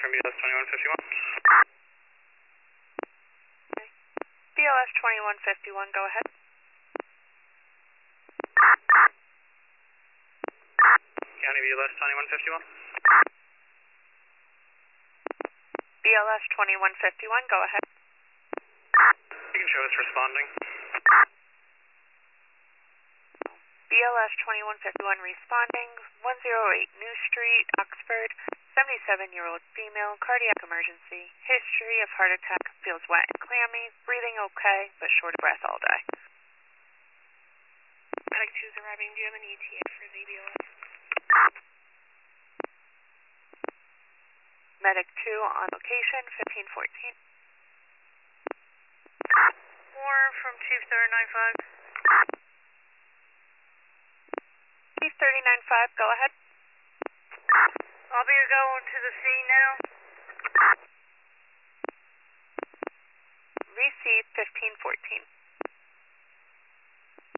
BLS 2151. BLS 2151, go ahead. County BLS 2151. BLS 2151, go ahead. You can show us responding. BLS 2151 responding, 108 New Street, Oxford, 77-year-old female, cardiac emergency, history of heart attack, feels wet and clammy, breathing okay, but short of breath all day. Medic 2 is arriving. Do you have an ETA for the BLS? Medic 2 on location, 1514. 4 from Chief 395. Chief 395, go ahead. I'll be going to the scene now. Receive 1514.